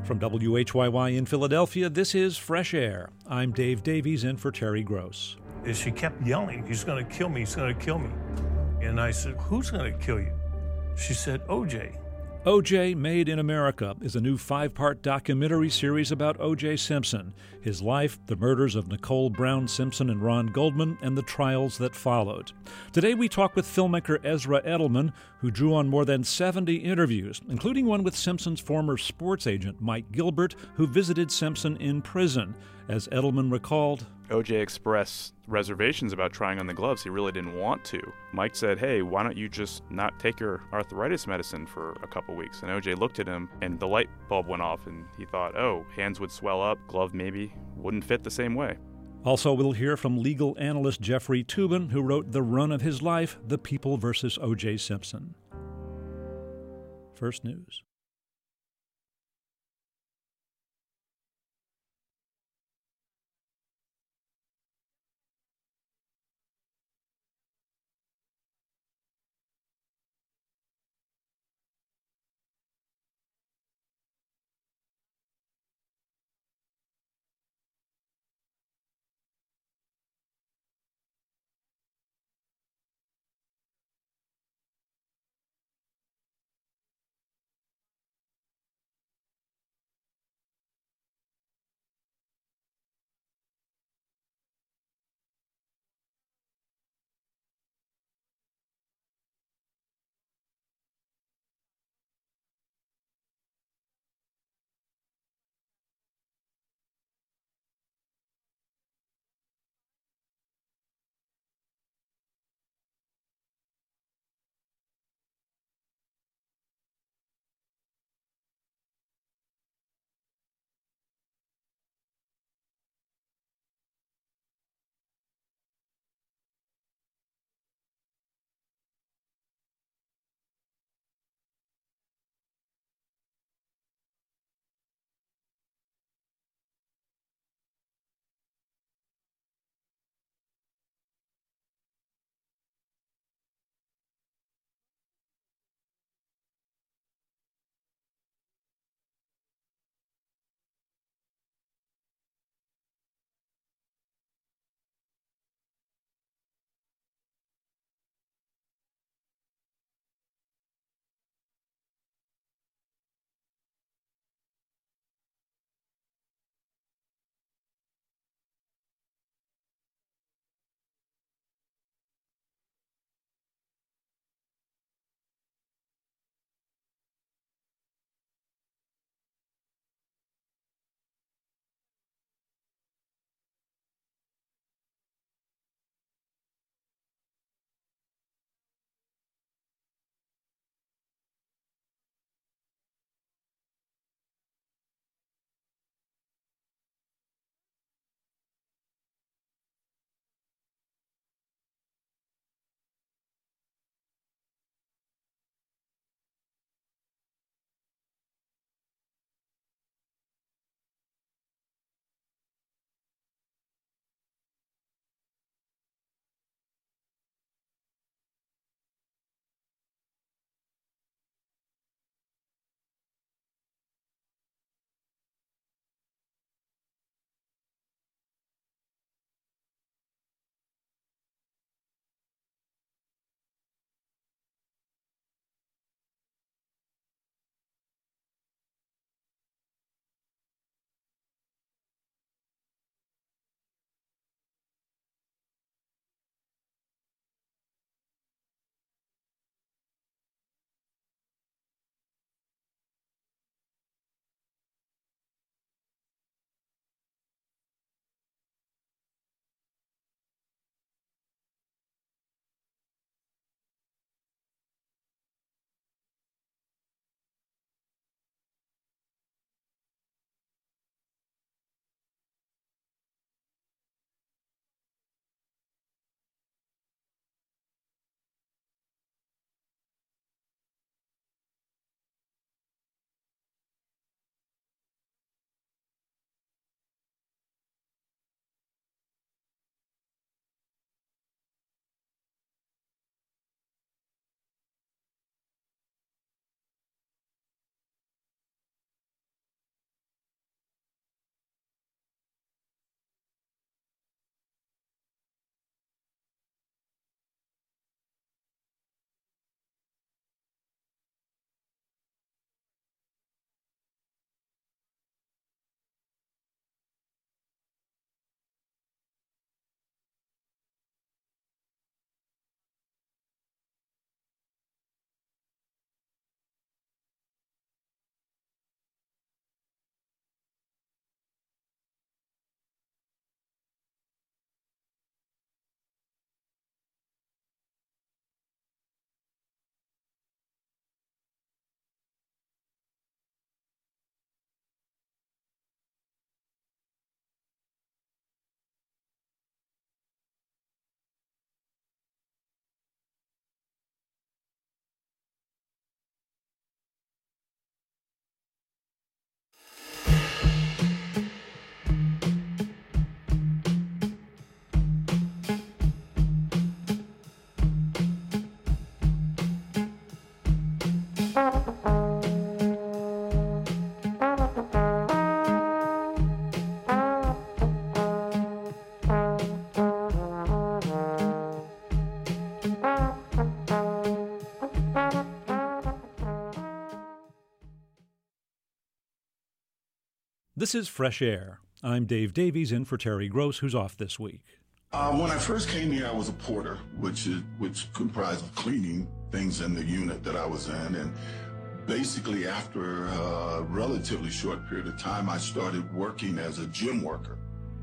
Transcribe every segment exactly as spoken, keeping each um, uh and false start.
From W H Y Y in Philadelphia, this is Fresh Air. I'm Dave Davies in for Terry Gross. She kept yelling, he's going to kill me, he's going to kill me. And I said, who's going to kill you? She said, O J. O J Made in America is a new five-part documentary series about O J Simpson, his life, the murders of Nicole Brown Simpson and Ron Goldman, and the trials that followed. Today we talk with filmmaker Ezra Edelman, who drew on more than seventy interviews, including one with Simpson's former sports agent, Mike Gilbert, who visited Simpson in prison. As Edelman recalled, O J expressed reservations about trying on the gloves. He really didn't want to. Mike said, hey, why don't you just not take your arthritis medicine for a couple weeks? And O J looked at him, and the light bulb went off, and he thought, oh, hands would swell up, glove maybe wouldn't fit the same way. Also, we'll hear from legal analyst Jeffrey Toobin, who wrote the run of his life, The People versus O J Simpson. First news. This is Fresh Air. I'm Dave Davies, in for Terry Gross, who's off this week. Um, when I first came here, I was a porter, which is, which comprised of cleaning things in the unit that I was in. And basically, after a relatively short period of time, I started working as a gym worker.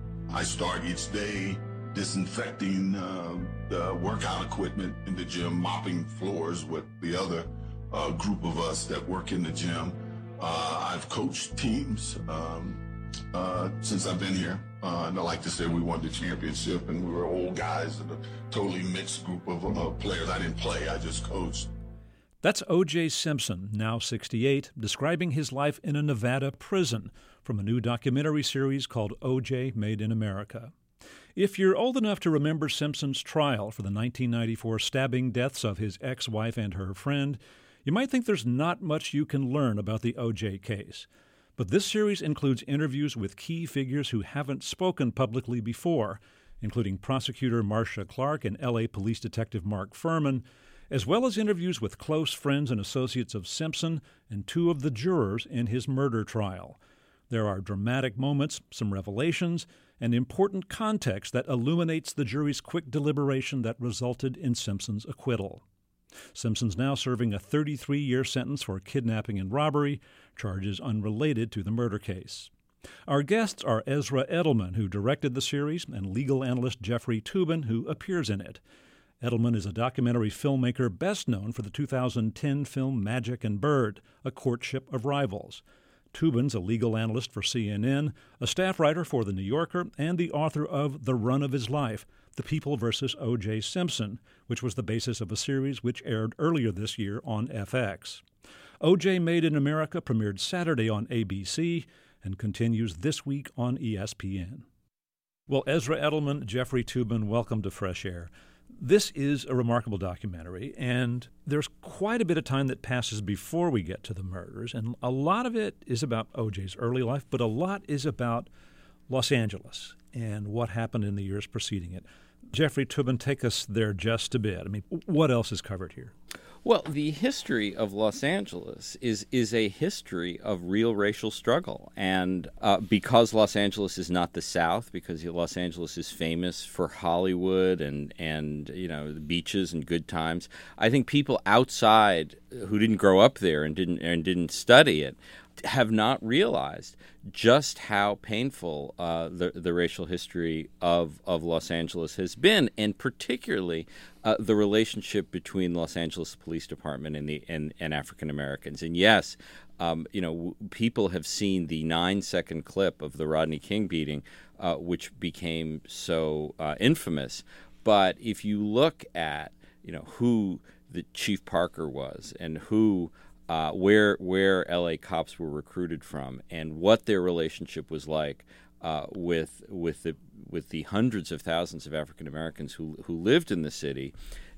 I start each day disinfecting uh, the workout equipment in the gym, mopping floors with the other uh, group of us that work in the gym. Uh, I've coached teams um, uh, since I've been here. Uh, and I like to say we won the championship, and we were old guys and a totally mixed group of uh, players. I didn't play, I just coached. That's O J. Simpson, now sixty-eight, describing his life in a Nevada prison from a new documentary series called O J. Made in America. If you're old enough to remember Simpson's trial for the nineteen ninety-four stabbing deaths of his ex-wife and her friend, you might think there's not much you can learn about the O J case. But this series includes interviews with key figures who haven't spoken publicly before, including prosecutor Marcia Clark and L A Police Detective Mark Furman, as well as interviews with close friends and associates of Simpson and two of the jurors in his murder trial. There are dramatic moments, some revelations, and important context that illuminates the jury's quick deliberation that resulted in Simpson's acquittal. Simpson's now serving a thirty-three-year sentence for kidnapping and robbery, charges unrelated to the murder case. Our guests are Ezra Edelman, who directed the series, and legal analyst Jeffrey Toobin, who appears in it. Edelman is a documentary filmmaker best known for the two thousand ten film Magic and Bird, A Courtship of Rivals. Toobin's a legal analyst for C N N, a staff writer for The New Yorker, and the author of The Run of His Life, The People versus O J. Simpson, which was the basis of a series which aired earlier this year on F X. O J. Made in America premiered Saturday on A B C and continues this week on E S P N. Well, Ezra Edelman, Jeffrey Toobin, welcome to Fresh Air. This is a remarkable documentary, and there's quite a bit of time that passes before we get to the murders, and a lot of it is about O J's early life, but a lot is about Los Angeles and what happened in the years preceding it. Jeffrey Toobin, take us there just a bit. I mean, what else is covered here? Well, the history of Los Angeles is is a history of real racial struggle. And uh, because Los Angeles is not the South, because Los Angeles is famous for Hollywood and, and you know, the beaches and good times, I think people outside who didn't grow up there and didn't and didn't study it have not realized just how painful uh, the the racial history of, of Los Angeles has been, and particularly uh, the relationship between Los Angeles Police Department and the and, and African Americans. And yes, um, you know, w- people have seen the nine second clip of the Rodney King beating, uh, which became so uh, infamous. But if you look at you know who the Chief Parker was and who Uh, where where L A cops were recruited from, and what their relationship was like uh, with with the with the hundreds of thousands of African Americans who who lived in the city,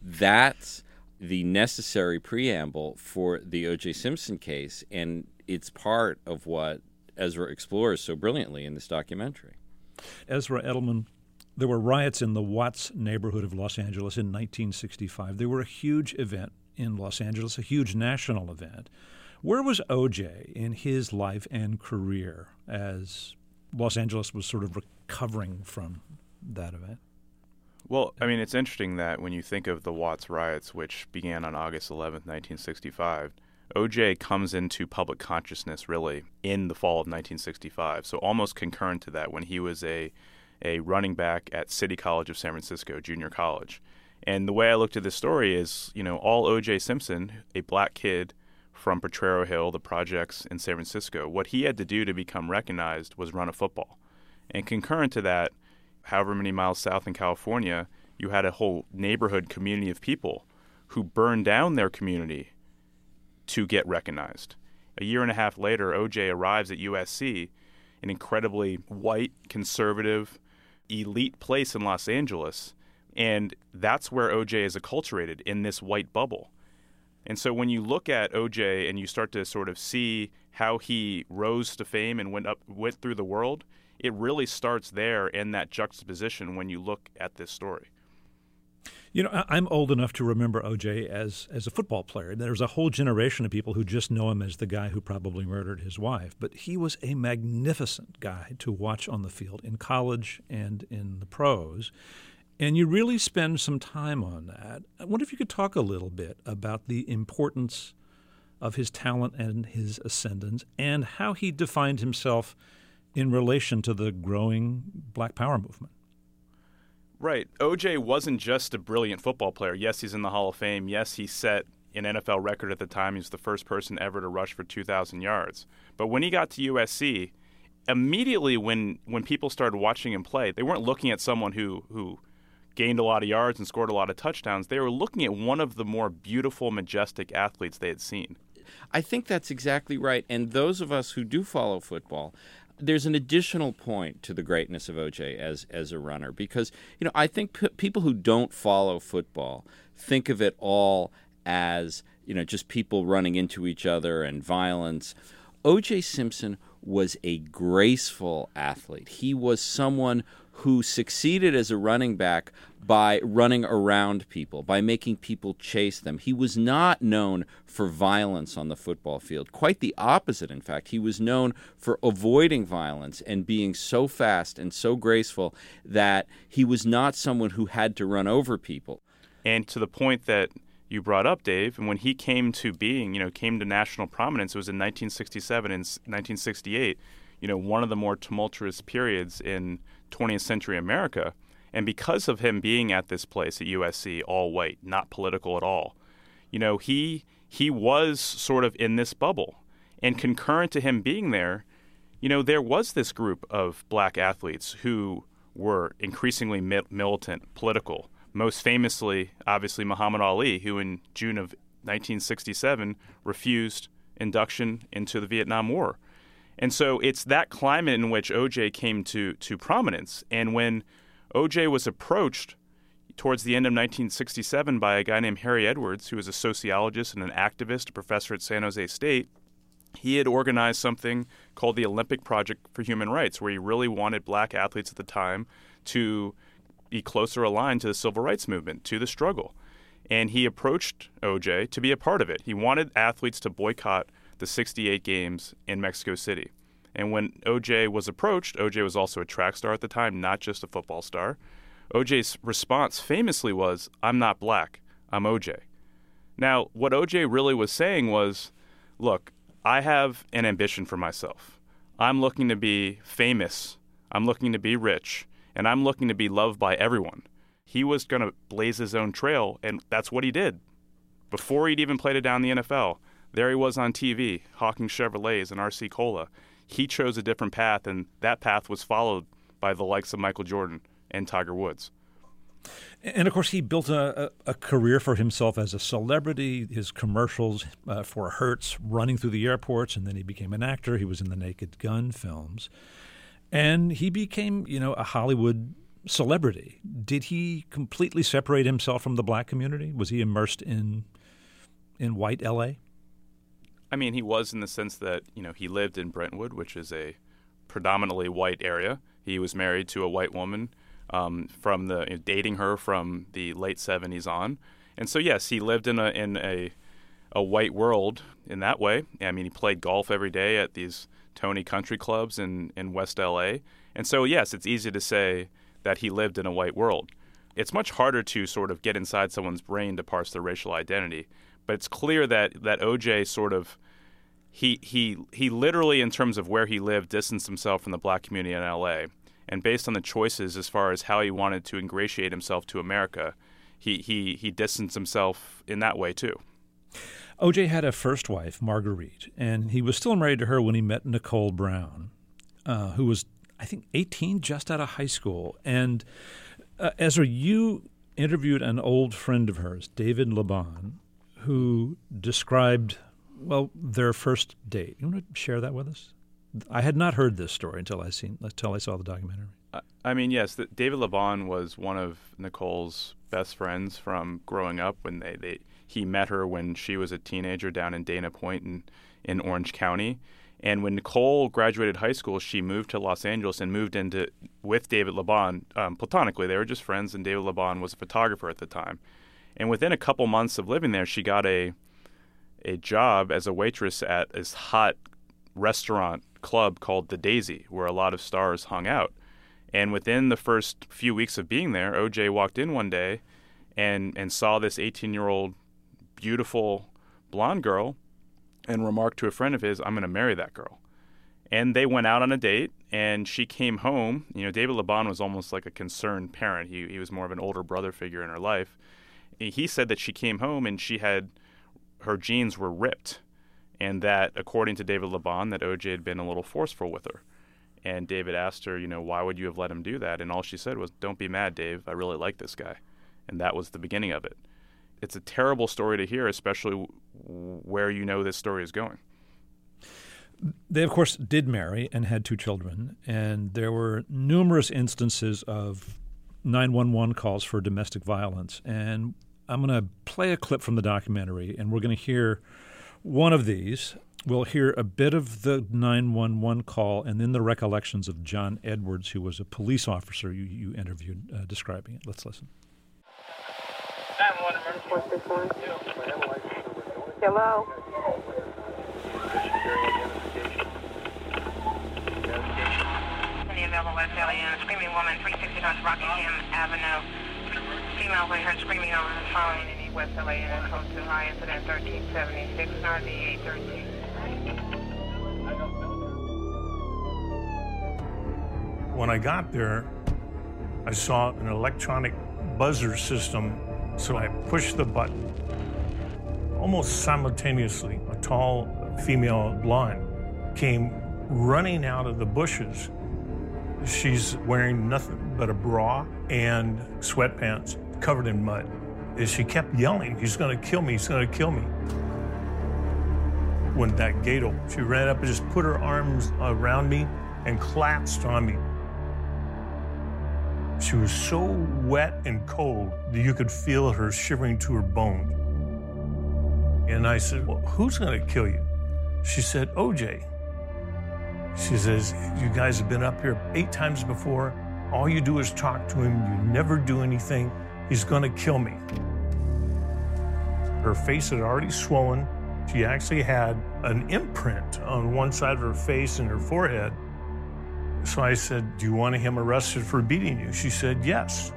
that's the necessary preamble for the O J. Simpson case, and it's part of what Ezra explores so brilliantly in this documentary. Ezra Edelman, there were riots in the Watts neighborhood of Los Angeles in nineteen sixty-five. They were a huge event in Los Angeles, a huge national event. Where was O J in his life and career as Los Angeles was sort of recovering from that event? Well, I mean, it's interesting that when you think of the Watts riots, which began on August eleventh, nineteen sixty-five, O J comes into public consciousness really in the fall of nineteen sixty-five. So almost concurrent to that, when he was a a running back at City College of San Francisco, junior college. And the way I looked at this story is, you know, all O J. Simpson, a black kid from Potrero Hill, the projects in San Francisco, what he had to do to become recognized was run a football. And concurrent to that, however many miles south in California, you had a whole neighborhood community of people who burned down their community to get recognized. A year and a half later, O J arrives at U S C, an incredibly white, conservative, elite place in Los Angeles, and that's where O J is acculturated, in this white bubble. And so when you look at O J and you start to sort of see how he rose to fame and went up, went through the world, it really starts there in that juxtaposition when you look at this story. You know, I- I'm old enough to remember O J as as a football player. There's a whole generation of people who just know him as the guy who probably murdered his wife. But he was a magnificent guy to watch on the field in college and in the pros. And you really spend some time on that. I wonder if you could talk a little bit about the importance of his talent and his ascendance and how he defined himself in relation to the growing Black Power movement. Right. O J wasn't just a brilliant football player. Yes, he's in the Hall of Fame. Yes, he set an N F L record at the time. He was the first person ever to rush for two thousand yards. But when he got to U S C, immediately when, when people started watching him play, they weren't looking at someone who, who gained a lot of yards and scored a lot of touchdowns. They were looking at one of the more beautiful, majestic athletes they had seen. I think that's exactly right. And those of us who do follow football, there's an additional point to the greatness of O J as as a runner, because, you know, I think p- people who don't follow football think of it all as, you know, just people running into each other and violence. O J Simpson was a graceful athlete. He was someone who succeeded as a running back by running around people, by making people chase them. He was not known for violence on the football field. Quite the opposite, in fact. He was known for avoiding violence and being so fast and so graceful that he was not someone who had to run over people. And to the point that you brought up, Dave, and when he came to being, you know, came to national prominence, it was in nineteen sixty-seven and nineteen sixty-eight, you know, one of the more tumultuous periods in twentieth century America. And because of him being at this place at U S C, all white, not political at all, you know, he he was sort of in this bubble. And concurrent to him being there, you know, there was this group of black athletes who were increasingly mi- militant, political. Most famously, obviously, Muhammad Ali, who in June of nineteen sixty-seven refused induction into the Vietnam War. And so it's that climate in which O J came to, to prominence. And when O J was approached towards the end of nineteen sixty-seven by a guy named Harry Edwards, who was a sociologist and an activist, a professor at San Jose State, he had organized something called the Olympic Project for Human Rights, where he really wanted black athletes at the time to be closer aligned to the civil rights movement, to the struggle. And he approached O J to be a part of it. He wanted athletes to boycott the sixty-eight games in Mexico City. And when O J was approached, O J was also a track star at the time, not just a football star. O J's response famously was, "I'm not black, I'm O J." Now, what O J really was saying was, look, I have an ambition for myself. I'm looking to be famous. I'm looking to be rich. And I'm looking to be loved by everyone. He was going to blaze his own trail, and that's what he did. Before he'd even played it down in the N F L, there he was on T V, hawking Chevrolets and R C Cola. He chose a different path, and that path was followed by the likes of Michael Jordan and Tiger Woods. And, of course, he built a, a, a career for himself as a celebrity, his commercials uh, for Hertz running through the airports, and then he became an actor. He was in the Naked Gun films. And he became, you know, a Hollywood celebrity. Did he completely separate himself from the black community? Was he immersed in in white L A? I mean, he was in the sense that, you know, he lived in Brentwood, which is a predominantly white area. He was married to a white woman, um, from the you know, dating her from the late seventies on. And so, yes, he lived in a in a a white world in that way. I mean, he played golf every day at these Tony country clubs in, in West L A. And so, yes, it's easy to say that he lived in a white world. It's much harder to sort of get inside someone's brain to parse their racial identity. But it's clear that, that O J sort of, he, he, he literally, in terms of where he lived, distanced himself from the black community in L A. And based on the choices as far as how he wanted to ingratiate himself to America, he, he, he distanced himself in that way too. O J had a first wife, Marguerite, and he was still married to her when he met Nicole Brown, uh, who was, I think, eighteen, just out of high school. And uh, Ezra, you interviewed an old friend of hers, David Laban, who described, well, their first date. You want to share that with us? I had not heard this story until I seen until I saw the documentary. I mean, yes, the, David Laban was one of Nicole's best friends from growing up. When they, they he met her when she was a teenager down in Dana Point in, in Orange County. And when Nicole graduated high school, she moved to Los Angeles and moved into with David LeBon um, platonically. They were just friends, and David LeBon was a photographer at the time. And within a couple months of living there, she got a a job as a waitress at this hot restaurant club called The Daisy, where a lot of stars hung out. And within the first few weeks of being there, O J walked in one day and, and saw this eighteen-year-old beautiful blonde girl and remarked to a friend of his, I'm going to marry that girl. And they went out on a date, and she came home. You know, David LeBon was almost like a concerned parent. He, he was more of an older brother figure in her life. He said that she came home and she had, her jeans were ripped, and that, according to David LeBon, that O J had been a little forceful with her. And David asked her, you know, why would you have let him do that? And all she said was, don't be mad, Dave. I really like this guy. And that was the beginning of it. It's a terrible story to hear, especially where you know this story is going. They, of course, did marry and had two children, and there were numerous instances of nine one one calls for domestic violence. And I'm going to play a clip from the documentary, and we're going to hear one of these. We'll hear a bit of the nine one one call and then the recollections of John Edwards, who was a police officer you, you interviewed uh, describing it. Let's listen. Hello? Any available West L A N, screaming woman, three sixty North Rockingham Avenue. Female we heard screaming over the phone. Any West L A N, close to high incident thirteen seventy-six, R D eight thirteen. When I got there, I saw an electronic buzzer system, so I pushed the button. Almost simultaneously, a tall female blonde came running out of the bushes. She's wearing nothing but a bra and sweatpants covered in mud. And she kept yelling, he's gonna kill me, he's gonna kill me. When that gate opened, she ran up and just put her arms around me and collapsed on me. She was so wet and cold that you could feel her shivering to her bone. And I said, well, who's gonna kill you? She said, O J. She says, you guys have been up here eight times before. All you do is talk to him. You never do anything. He's gonna kill me. Her face had already swollen. She actually had an imprint on one side of her face and her forehead. So I said, do you want him arrested for beating you? She said, yes.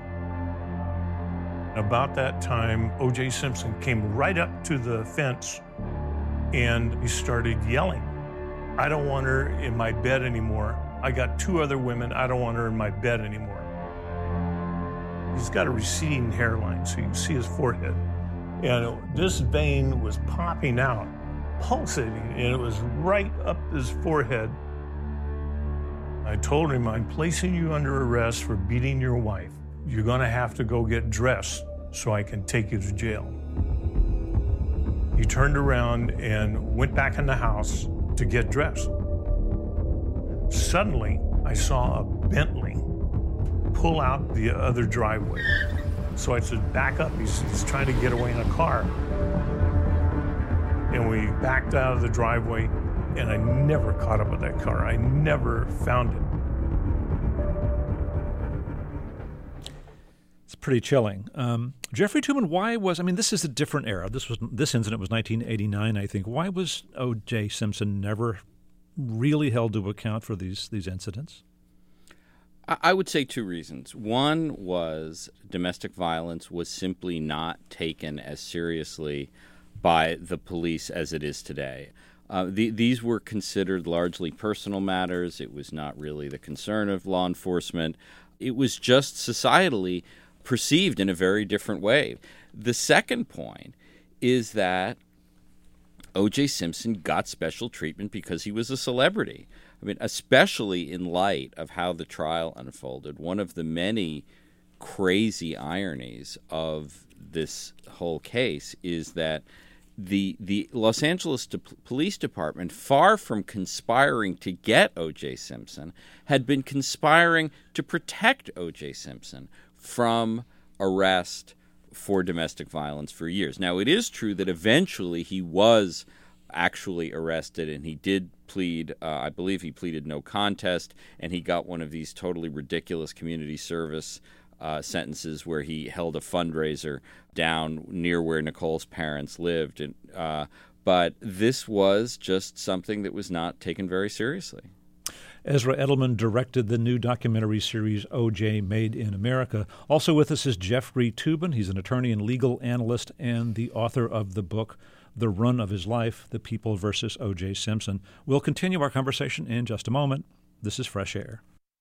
About that time, O J Simpson came right up to the fence and he started yelling, I don't want her in my bed anymore. I got two other women. I don't want her in my bed anymore. He's got a receding hairline, so you can see his forehead. And this vein was popping out, pulsating, and it was right up his forehead. I told him, I'm placing you under arrest for beating your wife. You're gonna have to go get dressed so I can take you to jail. He turned around and went back in the house to get dressed. Suddenly, I saw a Bentley pull out the other driveway. So I said, back up, he's, he's trying to get away in a car. And we backed out of the driveway, and I never caught up with that car. I never found it. It's pretty chilling. Um, Jeffrey Tuman, why was, I mean, this is a different era. This was this incident was nineteen eighty-nine, I think. Why was O J Simpson never really held to account for these these incidents? I would say two reasons. One was domestic violence was simply not taken as seriously by the police as it is today. Uh, the, these were considered largely personal matters. It was not really the concern of law enforcement. It was just societally perceived in a very different way. The second point is that O J Simpson got special treatment because he was a celebrity. I mean, especially in light of how the trial unfolded, one of the many crazy ironies of this whole case is that the the Los Angeles De- Police Department, far from conspiring to get O J Simpson, had been conspiring to protect O J Simpson from arrest for domestic violence for years. Now, it is true that eventually he was actually arrested, and he did plead, uh, I believe he pleaded no contest, and he got one of these totally ridiculous community service uh, sentences where he held a fundraiser down near where Nicole's parents lived. And, uh, but this was just something that was not taken very seriously. Ezra Edelman directed the new documentary series O J Made in America. Also with us is Jeffrey Toobin. He's an attorney and legal analyst and the author of the book The Run of His Life, The People versus O J Simpson. We'll continue our conversation in just a moment. This is Fresh Air.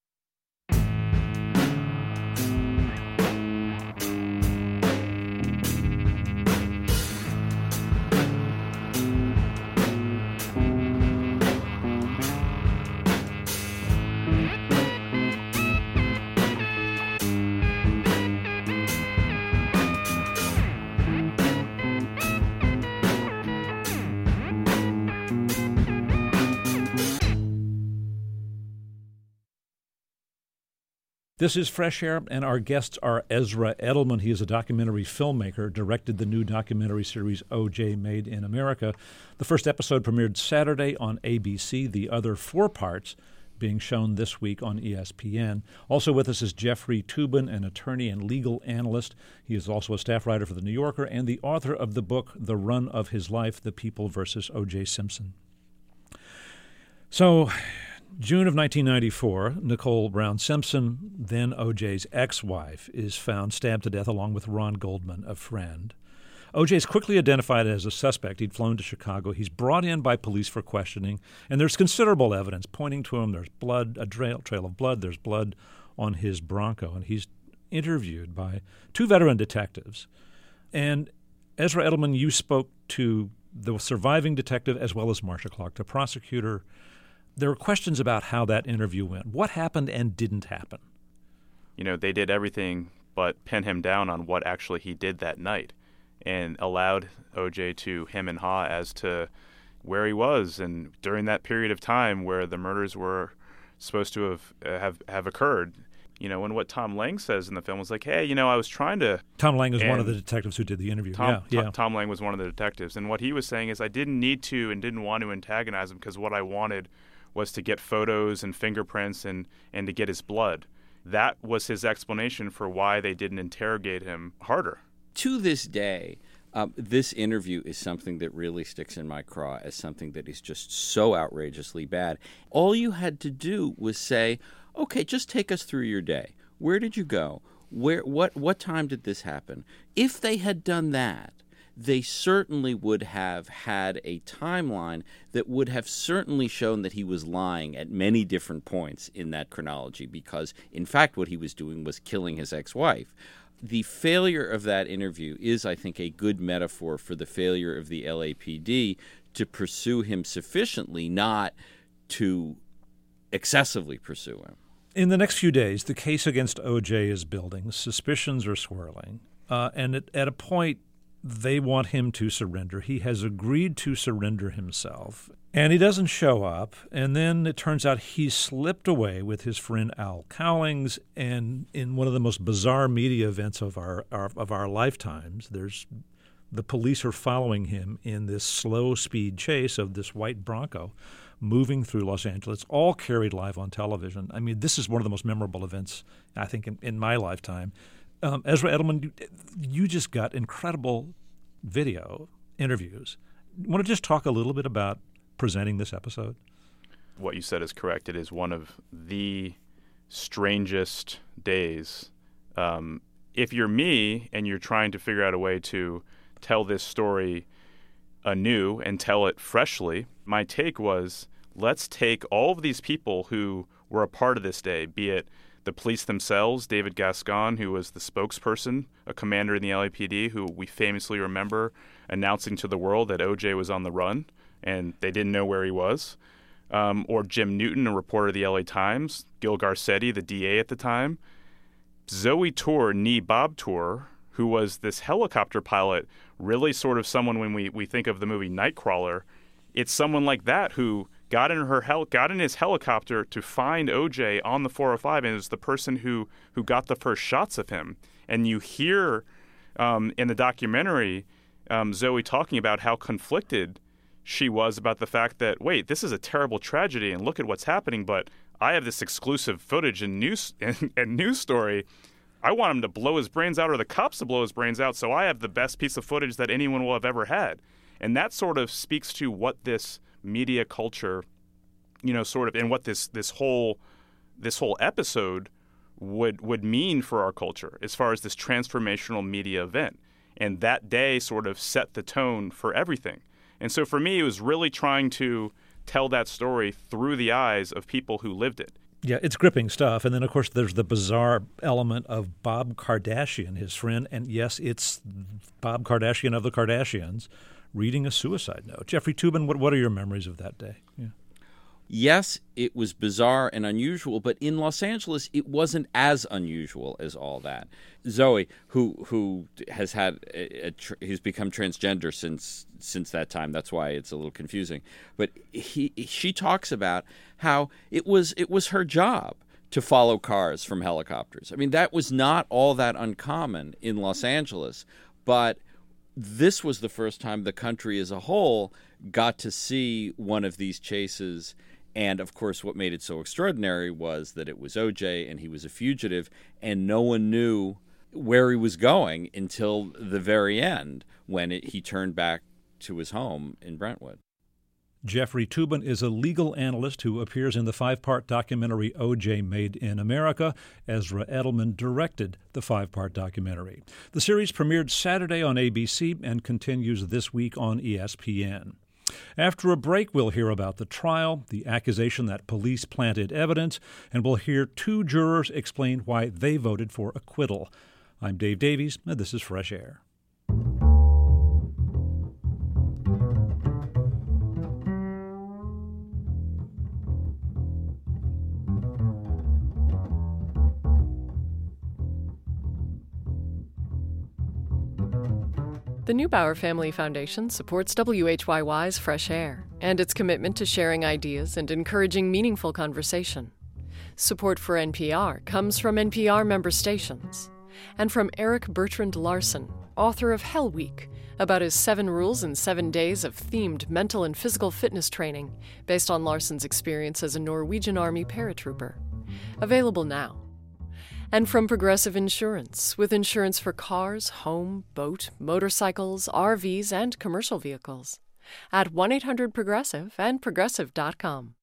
This is Fresh Air, and our guests are Ezra Edelman. He is a documentary filmmaker, directed the new documentary series O J Made in America. The first episode premiered Saturday on A B C, the other four parts being shown this week on E S P N. Also with us is Jeffrey Toobin, an attorney and legal analyst. He is also a staff writer for The New Yorker and the author of the book The Run of His Life, The People versus O J Simpson. So, June of nineteen ninety-four, Nicole Brown Simpson, then O J's ex-wife, is found stabbed to death along with Ron Goldman, a friend. O J is quickly identified as a suspect. He'd flown to Chicago. He's brought in by police for questioning, and there's considerable evidence pointing to him. There's blood, a trail, trail of blood. There's blood on his Bronco, and he's interviewed by two veteran detectives. And Ezra Edelman, you spoke to the surviving detective as well as Marsha Clark, the prosecutor. There were questions about how that interview went. What happened and didn't happen? You know, they did everything but pin him down on what actually he did that night and allowed O J to hem and haw as to where he was and during that period of time where the murders were supposed to have uh, have, have occurred. You know, and what Tom Lang says in the film was like, hey, you know, I was trying to... Tom Lang is one of the detectives who did the interview. Tom, yeah, Tom, yeah. Tom Lang was one of the detectives. And what he was saying is I didn't need to and didn't want to antagonize him because what I wanted was to get photos and fingerprints and, and to get his blood. That was his explanation for why they didn't interrogate him harder. To this day, um, this interview is something that really sticks in my craw as something that is just so outrageously bad. All you had to do was say, okay, just take us through your day. Where did you go? Where? What, what time did this happen? If they had done that, they certainly would have had a timeline that would have certainly shown that he was lying at many different points in that chronology because, in fact, what he was doing was killing his ex-wife. The failure of that interview is, I think, a good metaphor for the failure of the L A P D to pursue him sufficiently, not to excessively pursue him. In the next few days, the case against O J is building. Suspicions are swirling. Uh, and at, at a point, they want him to surrender. He has agreed to surrender himself, and he doesn't show up. And then it turns out he slipped away with his friend Al Cowlings, and in one of the most bizarre media events of our, our of our lifetimes, there's the police are following him in this slow speed chase of this white Bronco moving through Los Angeles, all carried live on television. I mean, this is one of the most memorable events, I think, in, in my lifetime. Um, Ezra Edelman, you, you just got incredible video interviews. Want to just talk a little bit about presenting this episode? What you said is correct. It is one of the strangest days. Um, if you're me and you're trying to figure out a way to tell this story anew and tell it freshly, my take was, let's take all of these people who were a part of this day, be it the police themselves, David Gascon, who was the spokesperson, a commander in the L A P D, who we famously remember announcing to the world that O J was on the run and they didn't know where he was, um, or Jim Newton, a reporter of the L A Times, Gil Garcetti, the D A at the time, Zoe Tour, nee Bob Tour, who was this helicopter pilot, really sort of someone when we, we think of the movie Nightcrawler, it's someone like that who got in her hel- got in his helicopter to find O J on the four oh five, and is the person who, who got the first shots of him. And you hear um, in the documentary um, Zoe talking about how conflicted she was about the fact that, wait, this is a terrible tragedy and look at what's happening, but I have this exclusive footage and news and, and news story. I want him to blow his brains out or the cops to blow his brains out, so I have the best piece of footage that anyone will have ever had. And that sort of speaks to what this media culture, you know, sort of, and what this this whole this whole episode would would mean for our culture as far as this transformational media event. And that day sort of set the tone for everything. And so for me, it was really trying to tell that story through the eyes of people who lived it. Yeah, it's gripping stuff. And then, of course, there's the bizarre element of Bob Kardashian, his friend. And yes, it's Bob Kardashian of the Kardashians reading a suicide note. Jeffrey Toobin, what, what are your memories of that day? Yeah. Yes, it was bizarre and unusual, but in Los Angeles, it wasn't as unusual as all that. Zoe, who who has had a, a tr- he's become transgender since since that time. That's why it's a little confusing. But he she talks about how it was it was her job to follow cars from helicopters. I mean, that was not all that uncommon in Los Angeles, but this was the first time the country as a whole got to see one of these chases. And, of course, what made it so extraordinary was that it was O J and he was a fugitive, and no one knew where he was going until the very end when it, he turned back to his home in Brentwood. Jeffrey Toobin is a legal analyst who appears in the five-part documentary O J Made in America. Ezra Edelman directed the five-part documentary. The series premiered Saturday on A B C and continues this week on E S P N. After a break, we'll hear about the trial, the accusation that police planted evidence, and we'll hear two jurors explain why they voted for acquittal. I'm Dave Davies, and this is Fresh Air. The Neubauer Family Foundation supports W H Y Y's Fresh Air and its commitment to sharing ideas and encouraging meaningful conversation. Support for N P R comes from N P R member stations and from Eric Bertrand Larson, author of Hell Week, about his seven rules and seven days of themed mental and physical fitness training based on Larson's experience as a Norwegian Army paratrooper. Available now. And from Progressive Insurance, with insurance for cars, home, boat, motorcycles, R Vs, and commercial vehicles. At one eight hundred Progressive and progressive dot com.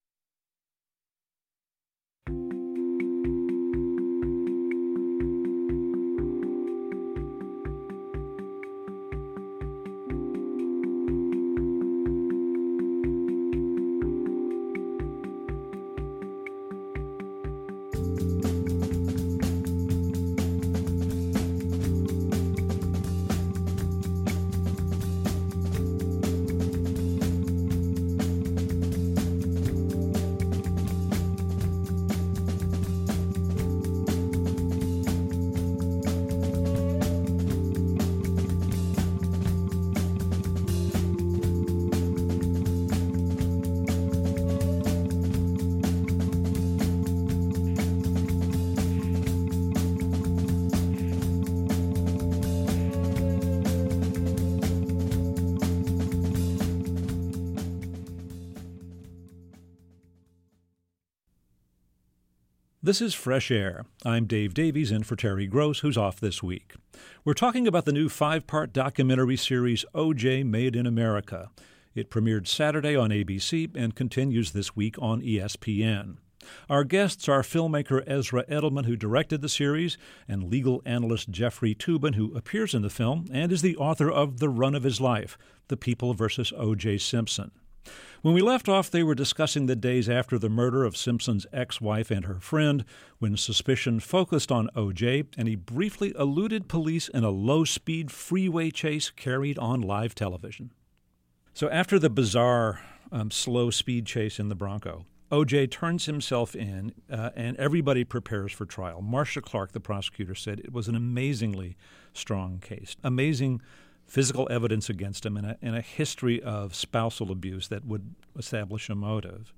This is Fresh Air. I'm Dave Davies, in for Terry Gross, who's off this week. We're talking about the new five-part documentary series O J Made in America. It premiered Saturday on A B C and continues this week on E S P N. Our guests are filmmaker Ezra Edelman, who directed the series, and legal analyst Jeffrey Toobin, who appears in the film and is the author of The Run of His Life, The People versus O J Simpson. When we left off, they were discussing the days after the murder of Simpson's ex-wife and her friend, when suspicion focused on O J, and he briefly eluded police in a low-speed freeway chase carried on live television. So after the bizarre um, slow-speed chase in the Bronco, O J turns himself in, uh, and everybody prepares for trial. Marcia Clark, the prosecutor, said it was an amazingly strong case. Amazing physical evidence against him and a, and a history of spousal abuse that would establish a motive.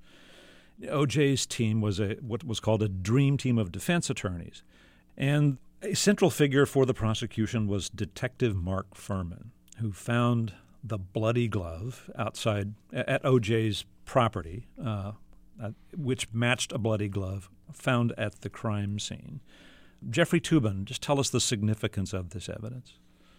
O J's team was a what was called a dream team of defense attorneys. And a central figure for the prosecution was Detective Mark Furman, who found the bloody glove outside at O J's property, uh, uh, which matched a bloody glove found at the crime scene. Jeffrey Toobin, just tell us the significance of this evidence.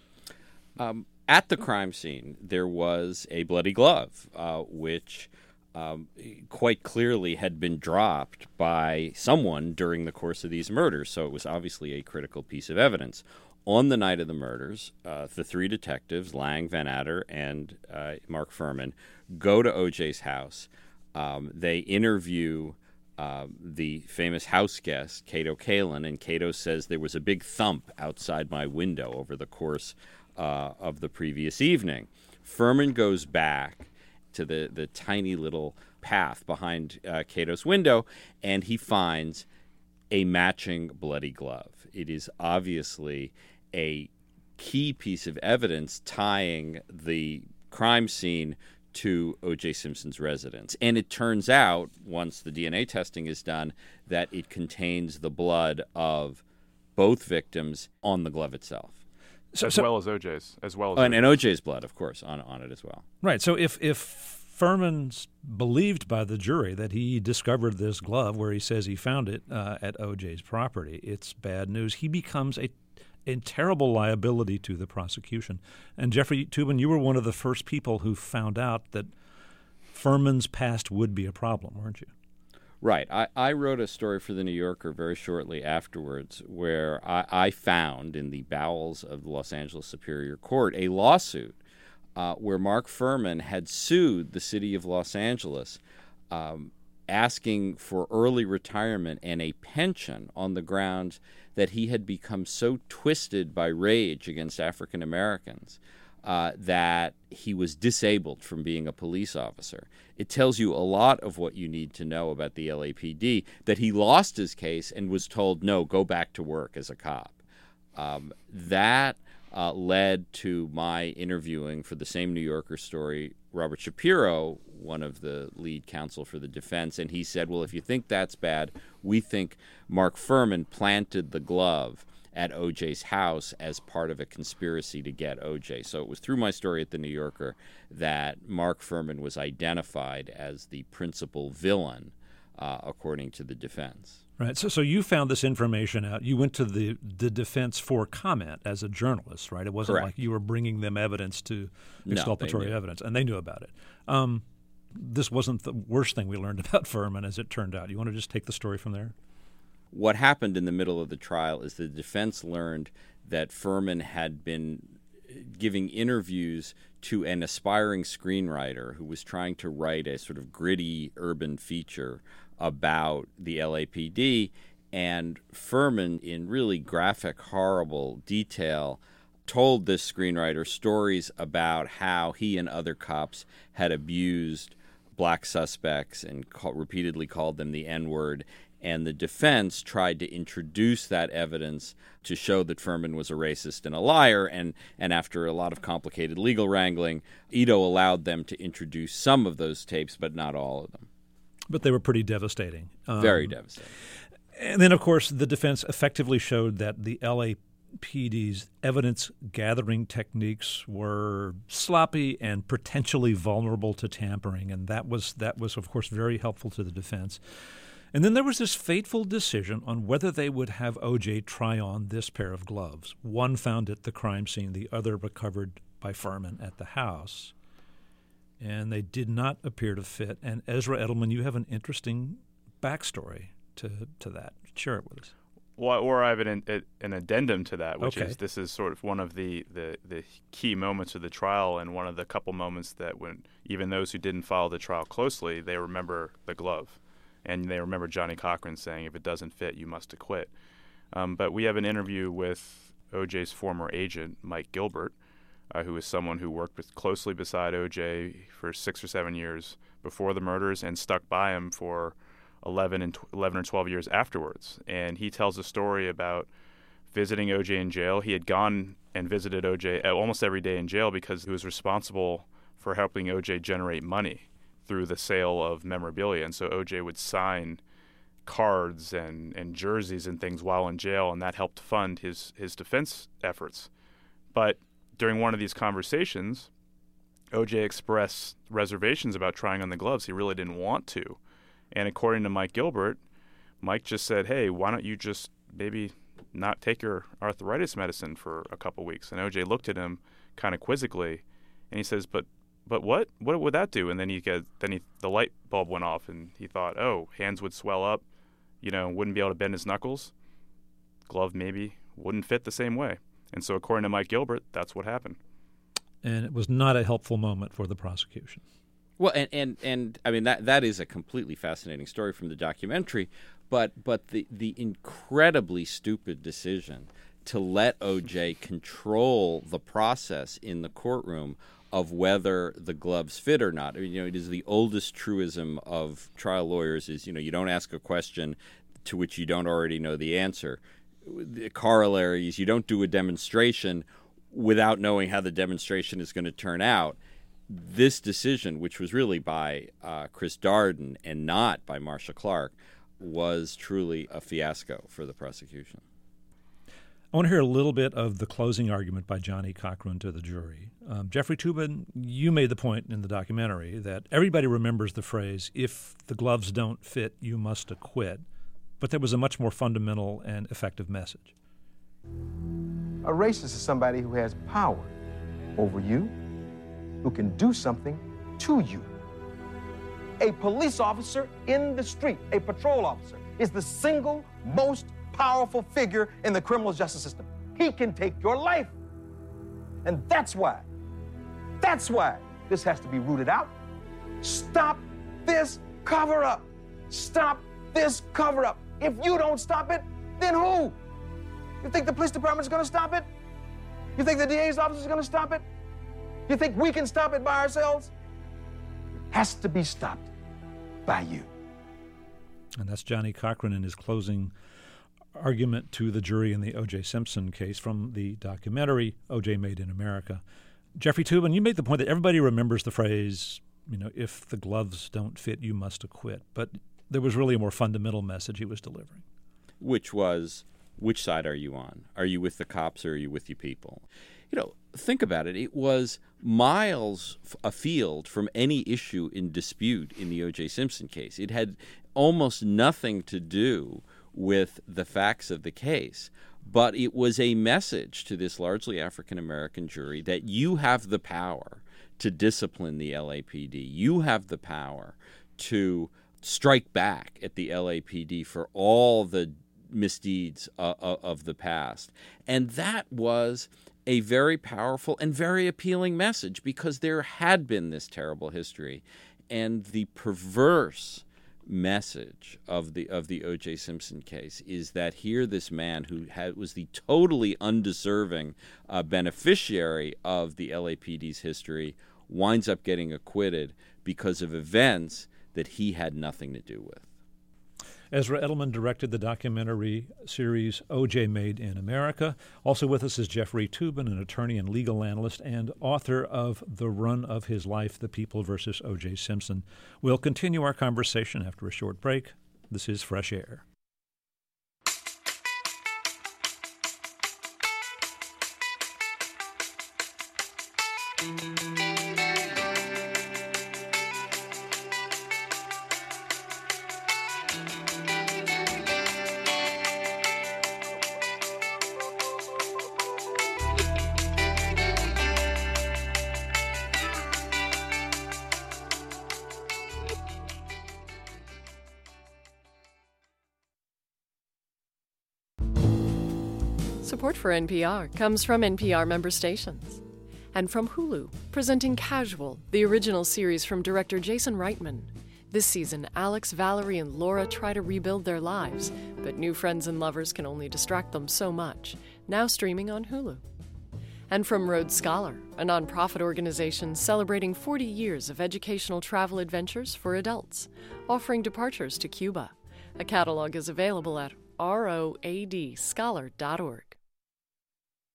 Um, at the crime scene, there was a bloody glove, uh, which um, quite clearly had been dropped by someone during the course of these murders, so it was obviously a critical piece of evidence. On the night of the murders, uh, the three detectives, Lang, Van Adder, and uh, Mark Furman, go to O J's house. Um, they interview uh, the famous house guest, Cato Kalin, and Cato says there was a big thump outside my window over the course uh, of the previous evening. Furman goes back to the, the tiny little path behind uh, Cato's window, and he finds a matching bloody glove. It is obviously a key piece of evidence tying the crime scene to O J. Simpson's residence. And it turns out, once the D N A testing is done, that it contains the blood of both victims on the glove itself. So, as so, well as O J's, as well as oh, and, and O J's blood, of course, on on it as well. Right. So if if Furman's believed by the jury that he discovered this glove where he says he found it uh, at O J's property, it's bad news. He becomes a, a terrible liability to the prosecution. And Jeffrey Toobin, you were one of the first people who found out that Furman's past would be a problem, weren't you? Right. I, I wrote a story for The New Yorker very shortly afterwards where I, I found in the bowels of the Los Angeles Superior Court a lawsuit uh, where Mark Furman had sued the city of Los Angeles um, asking for early retirement and a pension on the grounds that he had become so twisted by rage against African Americans Uh, that he was disabled from being a police officer. It tells you a lot of what you need to know about the L A P D, that he lost his case and was told, no, go back to work as a cop. Um, that uh, led to my interviewing for the same New Yorker story Robert Shapiro, one of the lead counsel for the defense, and he said, well, if you think that's bad, we think Mark Furman planted the glove at O J's house as part of a conspiracy to get O J. So it was through my story at The New Yorker that Mark Furman was identified as the principal villain, uh, according to the defense. Right. So so you found this information out. You went to the, the defense for comment as a journalist, right? It wasn't Correct. like you were bringing them evidence to exculpatory no, evidence, and they knew about it. Um, this wasn't the worst thing we learned about Furman, as it turned out. You want to just take the story from there? What happened in the middle of the trial is the defense learned that Furman had been giving interviews to an aspiring screenwriter who was trying to write a sort of gritty urban feature about the L A P D, and Furman, in really graphic, horrible detail, told this screenwriter stories about how he and other cops had abused black suspects and call, repeatedly called them the N-word. And the defense tried to introduce that evidence to show that Furman was a racist and a liar. And, and after a lot of complicated legal wrangling, Ito allowed them to introduce some of those tapes, but not all of them. But they were pretty devastating. Um, Very devastating. And then, of course, the defense effectively showed that the L A P D's evidence-gathering techniques were sloppy and potentially vulnerable to tampering. And that was, that was, of course, very helpful to the defense. And then there was this fateful decision on whether they would have O J try on this pair of gloves. One found at the crime scene, the other recovered by Furman at the house. And they did not appear to fit. And Ezra Edelman, you have an interesting backstory to, to that. Share it with us. Well, or I have an, an addendum to that, which okay. is this is sort of one of the, the, the key moments of the trial, and one of the couple moments that when even those who didn't follow the trial closely, they remember the glove. And they remember Johnny Cochran saying, if it doesn't fit, you must acquit. Um, but we have an interview with O J's former agent, Mike Gilbert, uh, who is someone who worked with closely beside O J for six or seven years before the murders and stuck by him for eleven and eleven or twelve years afterwards. And he tells a story about visiting O J in jail. He had gone and visited O J almost every day in jail because he was responsible for helping O J generate money through the sale of memorabilia. And so O J would sign cards and, and jerseys and things while in jail, and that helped fund his, his defense efforts. But during one of these conversations, O J expressed reservations about trying on the gloves. He really didn't want to. And according to Mike Gilbert, Mike just said, hey, why don't you just maybe not take your arthritis medicine for a couple weeks? And O J looked at him kind of quizzically, and he says, but but what? What would that do? And then he get, then he, the light bulb went off, and he thought, oh, hands would swell up, you know, wouldn't be able to bend his knuckles. Glove maybe wouldn't fit the same way. And so according to Mike Gilbert, that's what happened. And it was not a helpful moment for the prosecution. Well, and, and, and I mean, that that is a completely fascinating story from the documentary, but but the, the incredibly stupid decision to let O J control the process in the courtroom of whether the gloves fit or not. I mean, you know, it is the oldest truism of trial lawyers is, you know, you don't ask a question to which you don't already know the answer. The corollary is you don't do a demonstration without knowing how the demonstration is going to turn out. This decision, which was really by uh, Chris Darden and not by Marcia Clark, was truly a fiasco for the prosecution. I want to hear a little bit of the closing argument by Johnny Cochran to the jury. Um, Jeffrey Toobin, you made the point in the documentary that everybody remembers the phrase, if the gloves don't fit, you must acquit. But there was a much more fundamental and effective message. A racist is somebody who has power over you, who can do something to you. A police officer in the street, a patrol officer, is the single most powerful figure in the criminal justice system. He can take your life. And that's why, that's why this has to be rooted out. Stop this cover-up. Stop this cover-up. If you don't stop it, then who? You think the police department's gonna stop it? You think the D A's office is gonna stop it? You think we can stop it by ourselves? It has to be stopped by you. And that's Johnny Cochran in his closing argument to the jury in the O J. Simpson case from the documentary O J. Made in America. Jeffrey Toobin, you made the point that everybody remembers the phrase, you know, if the gloves don't fit, you must acquit. But there was really a more fundamental message he was delivering. Which was, which side are you on? Are you with the cops or are you with your people? You know, think about it. It was miles afield from any issue in dispute in the O J. Simpson case. It had almost nothing to do with the facts of the case, but it was a message to this largely African-American jury that you have the power to discipline the L A P D. You have the power to strike back at the L A P D for all the misdeeds uh, of the past. And that was a very powerful and very appealing message because there had been this terrible history. And the perverse message of the of the O J. Simpson case is that here this man who had, was the totally undeserving uh, beneficiary of the L A P D's history winds up getting acquitted because of events that he had nothing to do with. Ezra Edelman directed the documentary series O J. Made in America. Also with us is Jeffrey Toobin, an attorney and legal analyst and author of The Run of His Life, The People versus O J. Simpson. We'll continue our conversation after a short break. This is Fresh Air. Support for N P R comes from N P R member stations. And from Hulu, presenting Casual, the original series from director Jason Reitman. This season, Alex, Valerie, and Laura try to rebuild their lives, but new friends and lovers can only distract them so much. Now streaming on Hulu. And from Rhodes Scholar, a nonprofit organization celebrating forty years of educational travel adventures for adults, offering departures to Cuba. A catalog is available at road scholar dot org.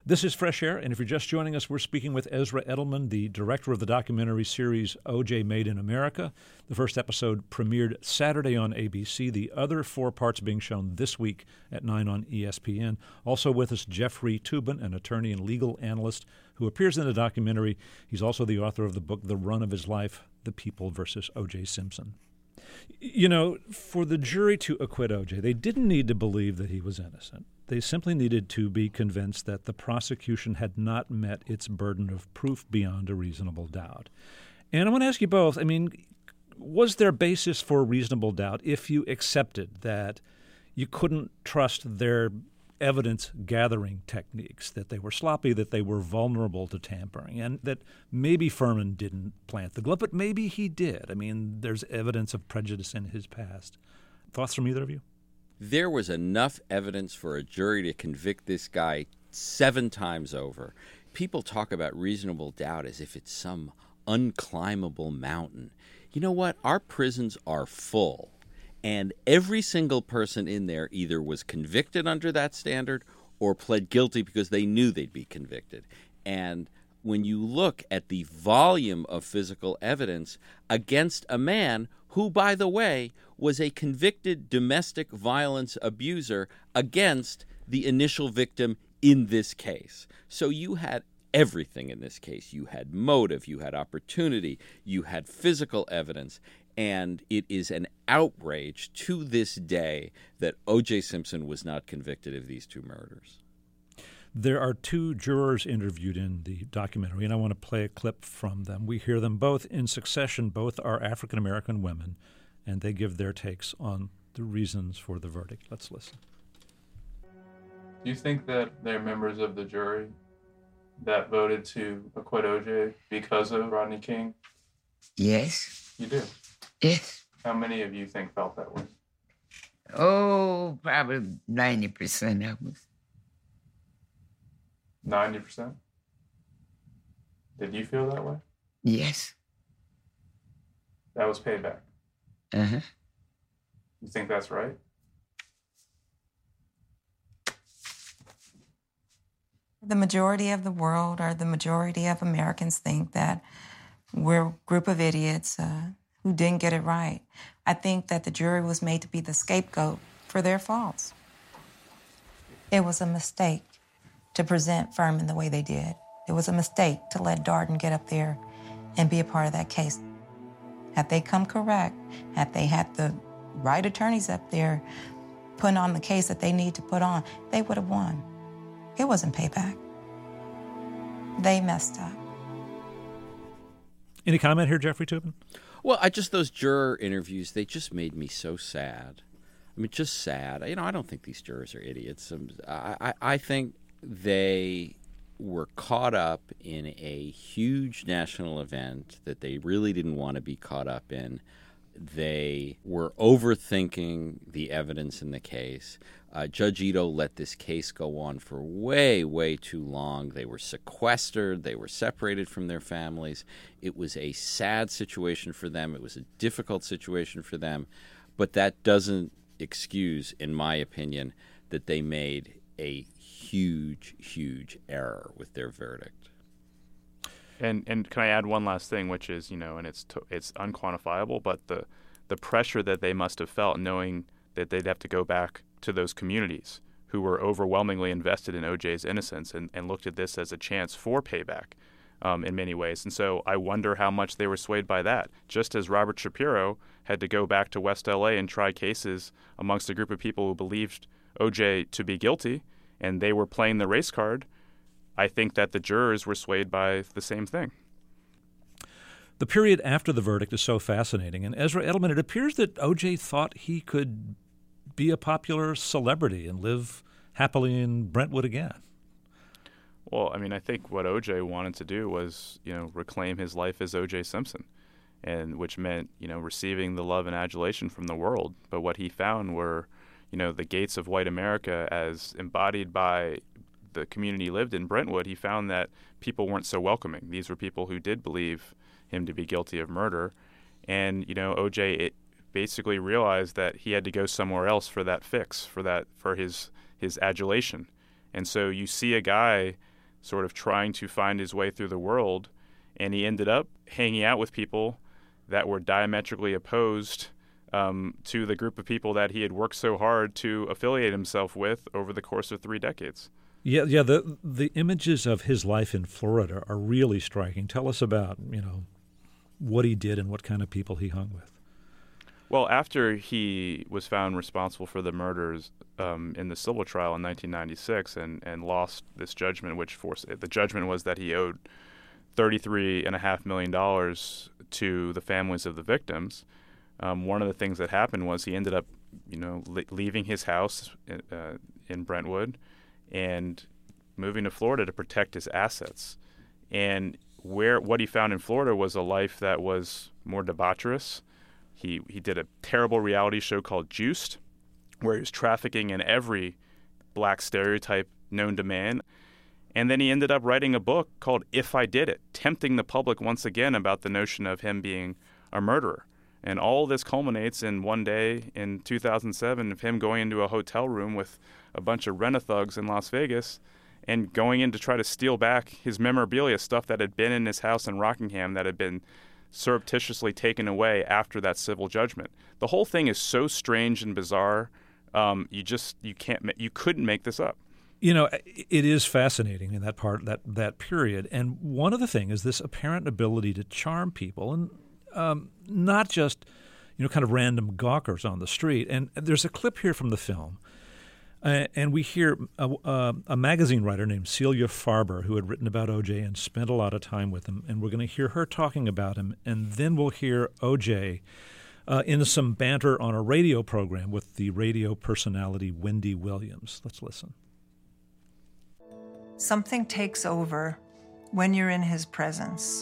This is Fresh Air, and if you're just joining us, we're speaking with Ezra Edelman, the director of the documentary series O J Made in America. The first episode premiered Saturday on A B C. The other four parts being shown this week at nine on E S P N. Also with us, Jeffrey Toobin, an attorney and legal analyst who appears in the documentary. He's also the author of the book The Run of His Life, The People versus O J Simpson. You know, for the jury to acquit O J, they didn't need to believe that he was innocent. They simply needed to be convinced that the prosecution had not met its burden of proof beyond a reasonable doubt. And I want to ask you both, I mean, was there basis for reasonable doubt if you accepted that you couldn't trust their evidence-gathering techniques, that they were sloppy, that they were vulnerable to tampering, and that maybe Furman didn't plant the glove, but maybe he did? I mean, there's evidence of prejudice in his past. Thoughts from either of you? There was enough evidence for a jury to convict this guy seven times over. People talk about reasonable doubt as if it's some unclimbable mountain. You know what? Our prisons are full, and every single person in there either was convicted under that standard or pled guilty because they knew they'd be convicted. And when you look at the volume of physical evidence against a man who, by the way, was a convicted domestic violence abuser against the initial victim in this case. So you had everything in this case. You had motive, you had opportunity, you had physical evidence, and it is an outrage to this day that O J Simpson was not convicted of these two murders. There are two jurors interviewed in the documentary, and I want to play a clip from them. We hear them both in succession. Both are African-American women, and they give their takes on the reasons for the verdict. Let's listen. Do you think that they're members of the jury that voted to acquit O J because of Rodney King? Yes. You do? Yes. How many of you think felt that way? Oh, probably ninety percent of us. ninety percent? Did you feel that way? Yes. That was payback. Uh-huh. You think that's right? The majority of the world, or the majority of Americans, think that we're a group of idiots uh, who didn't get it right. I think that the jury was made to be the scapegoat for their faults. It was a mistake to present Furman the way they did. It was a mistake to let Darden get up there and be a part of that case. Had they come correct, had they had the right attorneys up there putting on the case that they need to put on, they would have won. It wasn't payback. They messed up. Any comment here, Jeffrey Toobin? Well, I just, those juror interviews, they just made me so sad. I mean, just sad. You know, I don't think these jurors are idiots. I, I, I think they were caught up in a huge national event that they really didn't want to be caught up in. They were overthinking the evidence in the case. Uh, Judge Ito let this case go on for way, way too long. They were sequestered. They were separated from their families. It was a sad situation for them. It was a difficult situation for them. But that doesn't excuse, in my opinion, that they made a huge, huge error with their verdict. And and can I add one last thing, which is, you know, and it's to, it's unquantifiable, but the the pressure that they must have felt knowing that they'd have to go back to those communities who were overwhelmingly invested in O J's innocence and, and looked at this as a chance for payback um, in many ways. And so I wonder how much they were swayed by that. Just as Robert Shapiro had to go back to West L A and try cases amongst a group of people who believed O J to be guilty, and they were playing the race card, I think that the jurors were swayed by the same thing. The period after the verdict is so fascinating. And Ezra Edelman, it appears that O J thought he could be a popular celebrity and live happily in Brentwood again. Well, I mean, I think what O J wanted to do was, you know, reclaim his life as O J Simpson, and which meant, you know, receiving the love and adulation from the world. But what he found were, you know, the gates of white America as embodied by the community he lived in, Brentwood. He found that people weren't so welcoming. These were people who did believe him to be guilty of murder. And, you know, O J it basically realized that he had to go somewhere else for that fix, for that, for his, his adulation. And so you see a guy sort of trying to find his way through the world, and he ended up hanging out with people that were diametrically opposed um, to the group of people that he had worked so hard to affiliate himself with over the course of three decades. Yeah, yeah. The the images of his life in Florida are really striking. Tell us about, you know, what he did and what kind of people he hung with. Well, after he was found responsible for the murders um, in the civil trial in nineteen ninety-six and, and lost this judgment, which forced the judgment was that he owed thirty-three point five million dollars to the families of the victims. Um, one of the things that happened was he ended up, you know, le- leaving his house in, uh, in Brentwood and moving to Florida to protect his assets. And where what he found in Florida was a life that was more debaucherous. He he did a terrible reality show called Juiced, where he was trafficking in every black stereotype known to man. And then he ended up writing a book called If I Did It, tempting the public once again about the notion of him being a murderer. And all this culminates in one day in two thousand seven of him going into a hotel room with a bunch of rent-a-thugs in Las Vegas and going in to try to steal back his memorabilia, stuff that had been in his house in Rockingham that had been surreptitiously taken away after that civil judgment. The whole thing is so strange and bizarre. Um, you just you can't you couldn't make this up. You know, it is fascinating in that part that that period. And one of the things is this apparent ability to charm people, and um, not just you know kind of random gawkers on the street. And there's a clip here from the film. Uh, and we hear a, a, a magazine writer named Celia Farber, who had written about O J and spent a lot of time with him, and we're going to hear her talking about him, and then we'll hear O J uh, in some banter on a radio program with the radio personality Wendy Williams. Let's listen. Something takes over when you're in his presence.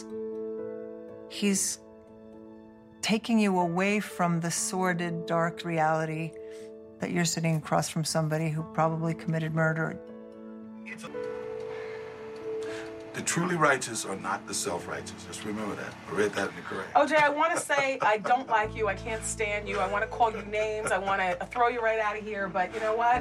He's taking you away from the sordid, dark reality that you're sitting across from somebody who probably committed murder. The truly righteous are not the self-righteous. Just remember that. I read that in the Quran. O J, I want to say I don't like you. I can't stand you. I want to call you names. I want to throw you right out of here. But you know what?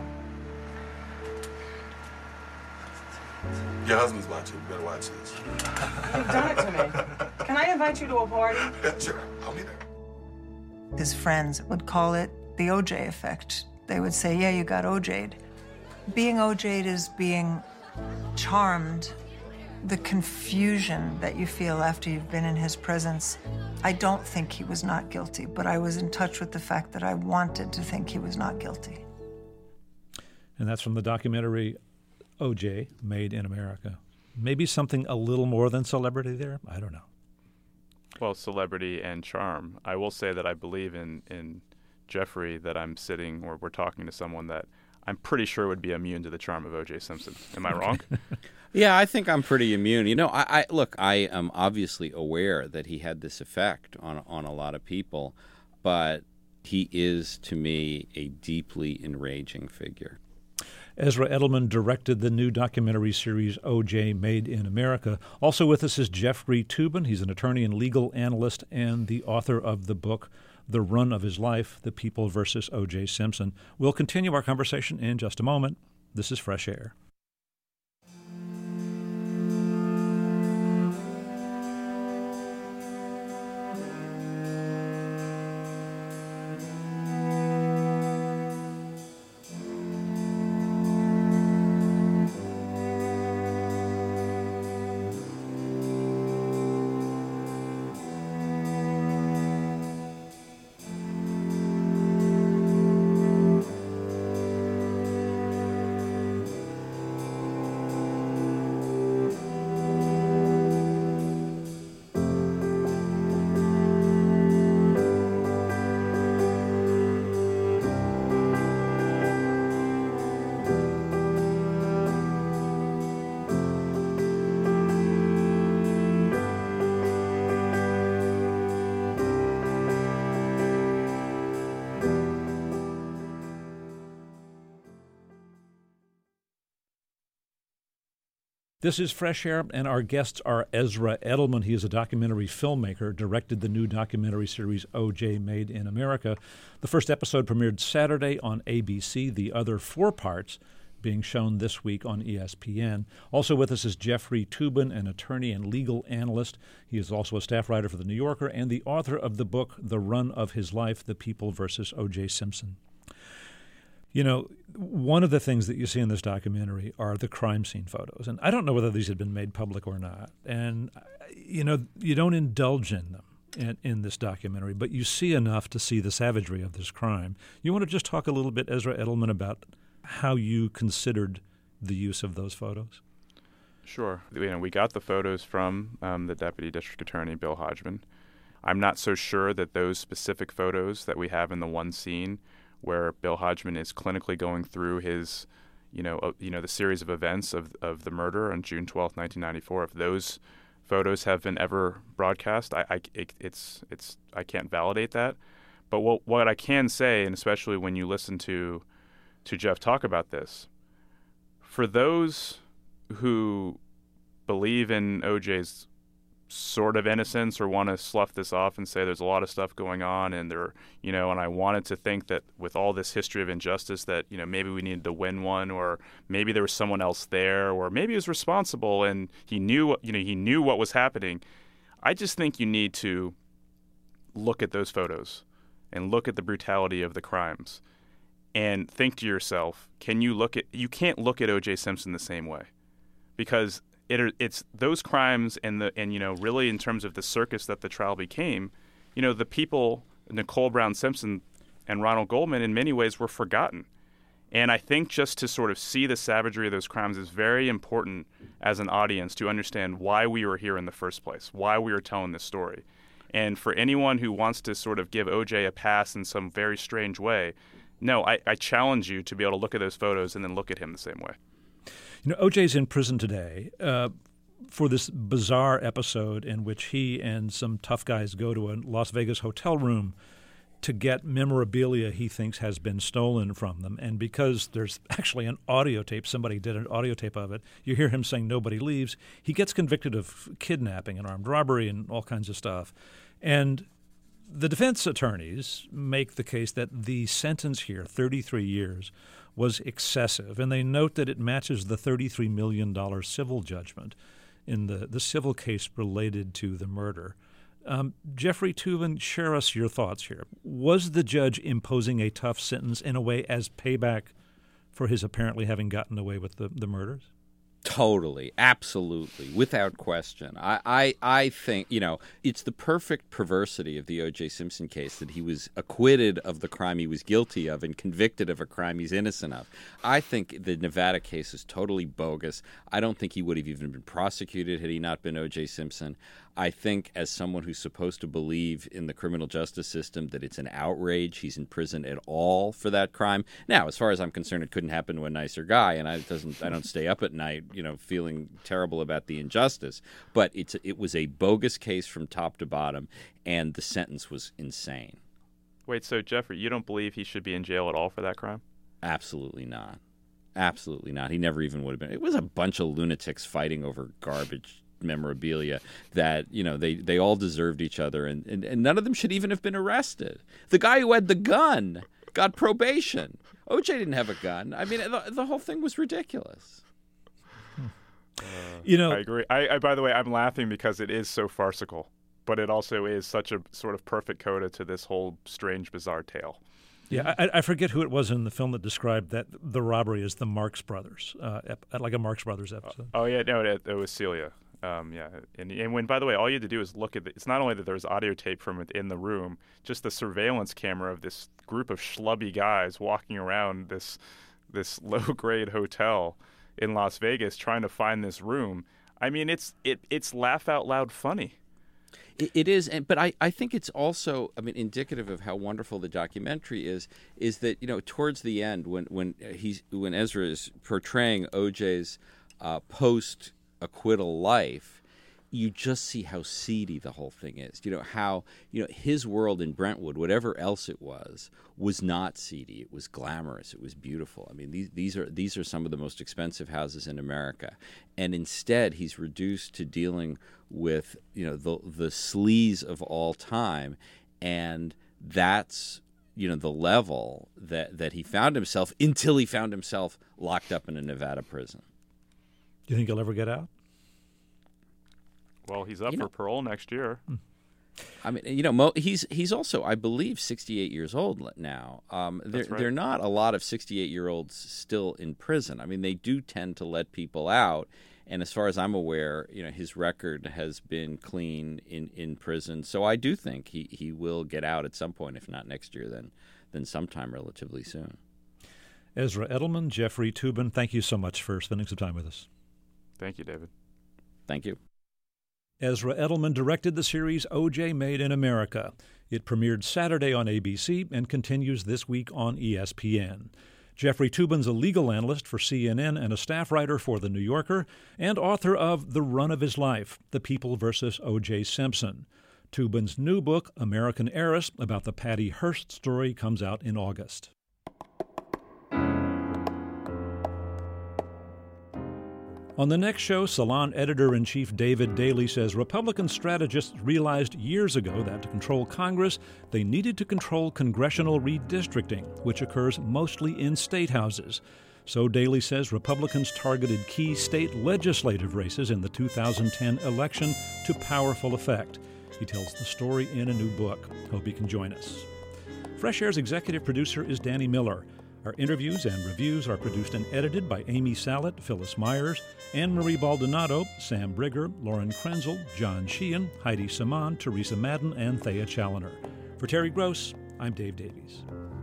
Your husband's watching. You better watch this. You've done it to me. Can I invite you to a party? Sure. I'll be there. His friends would call it the O J effect. They would say, yeah, you got O J'd. Being O J'd is being charmed. The confusion that you feel after you've been in his presence. I don't think he was not guilty, but I was in touch with the fact that I wanted to think he was not guilty. And that's from the documentary O J, Made in America. Maybe something a little more than celebrity there? I don't know. Well, celebrity and charm. I will say that I believe in, in Jeffrey, that I'm sitting or we're talking to someone that I'm pretty sure would be immune to the charm of O J Simpson. Am I wrong? Yeah, I think I'm pretty immune. You know, I, I look, I am obviously aware that he had this effect on on a lot of people, but he is, to me, a deeply enraging figure. Ezra Edelman directed the new documentary series O J Made in America. Also with us is Jeffrey Toobin. He's an attorney and legal analyst and the author of the book The Run of His Life, The People versus O J Simpson. We'll continue our conversation in just a moment. This is Fresh Air. This is Fresh Air, and our guests are Ezra Edelman. He is a documentary filmmaker, directed the new documentary series O J Made in America. The first episode premiered Saturday on A B C. The other four parts being shown this week on E S P N. Also with us is Jeffrey Toobin, an attorney and legal analyst. He is also a staff writer for The New Yorker and the author of the book, The Run of His Life, The People versus O J. Simpson. You know, one of the things that you see in this documentary are the crime scene photos. And I don't know whether these had been made public or not. And, you know, you don't indulge in them in, in this documentary, but you see enough to see the savagery of this crime. You want to just talk a little bit, Ezra Edelman, about how you considered the use of those photos? Sure. You know, we got the photos from um, the Deputy District Attorney, Bill Hodgman. I'm not so sure that those specific photos that we have in the one scene where Bill Hodgman is clinically going through his, you know, uh, you know, the series of events of, of the murder on June twelfth, nineteen ninety-four, if those photos have been ever broadcast, I, I, it, it's, it's, I can't validate that. But what, what I can say, and especially when you listen to to Jeff talk about this, for those who believe in O J's sort of innocence or want to slough this off and say there's a lot of stuff going on and there, you know, and I wanted to think that with all this history of injustice that, you know, maybe we needed to win one, or maybe there was someone else there, or maybe he was responsible and he knew, you know, he knew what was happening. I just think you need to look at those photos and look at the brutality of the crimes and think to yourself, can you look at, you can't look at O J. Simpson the same way, because it it's those crimes and the, and, you know, really in terms of the circus that the trial became, you know, the people, Nicole Brown Simpson and Ronald Goldman, in many ways were forgotten. And I think just to sort of see the savagery of those crimes is very important as an audience to understand why we were here in the first place, why we were telling this story. And for anyone who wants to sort of give O J a pass in some very strange way, no, I, I challenge you to be able to look at those photos and then look at him the same way. You know, O J's in prison today uh, for this bizarre episode in which he and some tough guys go to a Las Vegas hotel room to get memorabilia he thinks has been stolen from them. And because there's actually an audio tape, somebody did an audio tape of it, you hear him saying nobody leaves. He gets convicted of kidnapping and armed robbery and all kinds of stuff. And the defense attorneys make the case that the sentence here, thirty-three years, was excessive, and they note that it matches the thirty-three million dollars civil judgment in the, the civil case related to the murder. Um, Jeffrey Toobin, share us your thoughts here. Was the judge imposing a tough sentence in a way as payback for his apparently having gotten away with the, the murders? Totally, absolutely, without question. I, I, I think, you know, it's the perfect perversity of the O J. Simpson case that he was acquitted of the crime he was guilty of and convicted of a crime he's innocent of. I think the Nevada case is totally bogus. I don't think he would have even been prosecuted had he not been O J. Simpson. I think as someone who's supposed to believe in the criminal justice system that it's an outrage he's in prison at all for that crime. Now, as far as I'm concerned, it couldn't happen to a nicer guy, and I doesn't I don't stay up at night, you know, feeling terrible about the injustice. But it's it was a bogus case from top to bottom, and the sentence was insane. Wait, so Jeffrey, you don't believe he should be in jail at all for that crime? Absolutely not. Absolutely not. He never even would have been. It was a bunch of lunatics fighting over garbage memorabilia that, you know, they, they all deserved each other, and, and, and none of them should even have been arrested. The guy who had the gun got probation. O J didn't have a gun. I mean, the, the whole thing was ridiculous. Uh, you know, I agree. I, I, by the way, I'm laughing because it is so farcical, but it also is such a sort of perfect coda to this whole strange, bizarre tale. Yeah, I, I forget who it was in the film that described that the robbery as the Marx Brothers, uh, ep- like a Marx Brothers episode. Oh, yeah, no, it, it was Celia. Um, yeah, and, and when, by the way, all you had to do is look at the, it's not only that there was audio tape from within the room, just the surveillance camera of this group of schlubby guys walking around this this low-grade hotel in Las Vegas trying to find this room. I mean, it's it it's laugh out loud funny. It, it is, and, but I, I think it's also, I mean, indicative of how wonderful the documentary is. Is that, you know, towards the end when when he's when Ezra is portraying O J's uh, post acquittal life, you just see how seedy the whole thing is. You know, how, you know, his world in Brentwood, whatever else it was, was not seedy. It was glamorous. It was beautiful. I mean, these these are these are some of the most expensive houses in America. And instead, he's reduced to dealing with, you know, the the sleaze of all time. And that's you know, the level that, that he found himself until he found himself locked up in a Nevada prison. Do you think he'll ever get out? Well, he's up You for know- parole next year. I mean, you know, Mo, he's he's also, I believe, sixty-eight years old now. Um, there, That's right. there are not a lot of sixty-eight-year-olds still in prison. I mean, they do tend to let people out. And as far as I'm aware, you know, his record has been clean in, in prison. So I do think he, he will get out at some point, if not next year, then then sometime relatively soon. Ezra Edelman, Jeffrey Toobin, thank you so much for spending some time with us. Thank you, David. Thank you. Ezra Edelman directed the series O J Made in America. It premiered Saturday on A B C and continues this week on E S P N. Jeffrey Toobin's a legal analyst for C N N and a staff writer for The New Yorker, and author of The Run of His Life, The People versus O J Simpson. Toobin's new book, American Heiress, about the Patty Hearst story, comes out in August. On the next show, Salon editor-in-chief David Daley says Republican strategists realized years ago that to control Congress, they needed to control congressional redistricting, which occurs mostly in state houses. So Daley says Republicans targeted key state legislative races in the two thousand ten election to powerful effect. He tells the story in a new book. Hope he can join us. Fresh Air's executive producer is Danny Miller. Our interviews and reviews are produced and edited by Amy Sallet, Phyllis Myers, Anne-Marie Baldonado, Sam Brigger, Lauren Krenzel, John Sheehan, Heidi Saman, Teresa Madden, and Thea Challoner. For Terry Gross, I'm Dave Davies.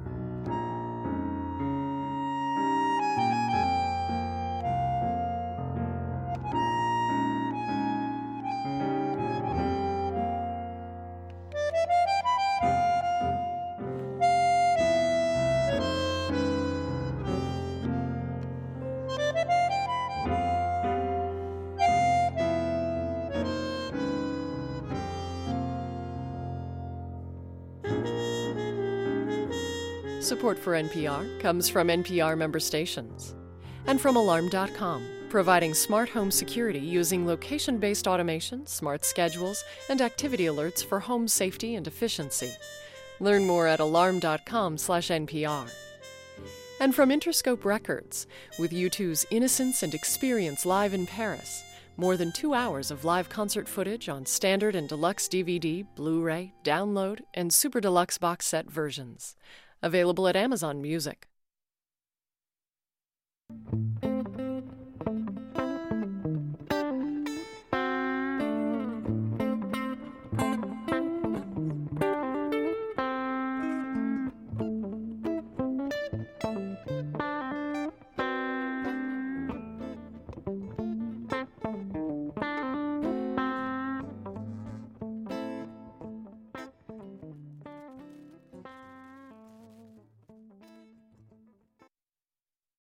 Support for N P R comes from N P R member stations and from Alarm dot com, providing smart home security using location-based automation, smart schedules, and activity alerts for home safety and efficiency. Learn more at alarm dot com slash N P R. And from Interscope Records, with U two's Innocence and Experience live in Paris. More than two hours of live concert footage on standard and deluxe D V D, Blu-ray, download, and super deluxe box set versions. Available at Amazon Music.